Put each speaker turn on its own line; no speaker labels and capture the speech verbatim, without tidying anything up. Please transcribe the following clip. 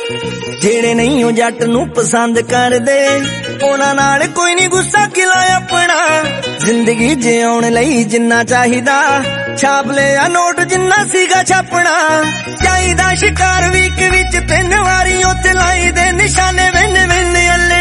ਜਿਹੜੇ ਨਹੀਂ ਉਹ ਜੱਟ ਨੂੰ ਪਸੰਦ ਕਰਦੇ ਉਹਨਾਂ ਨਾਲ ਕੋਈ ਨਹੀਂ ਗੁੱਸਾ ਕਿਲਾ ਆਪਣਾ। ਜ਼ਿੰਦਗੀ ਜਿਉਣ ਲਈ ਜਿੰਨਾ ਚਾਹੀਦਾ ਛਾਪ ਲਿਆ ਨੋਟ ਜਿੰਨਾ ਸੀਗਾ ਛਾਪਣਾ। ਚਾਹੀਦਾ ਸ਼ਿਕਾਰ ਵੀਕ ਵਿੱਚ ਤਿੰਨ ਵਾਰੀ ਉੱਥੇ ਲਾਈ ਦੇ ਨਿਸ਼ਾਨੇ ਵਿੰਨ ਵਿੰਨ ਅੱਲੇ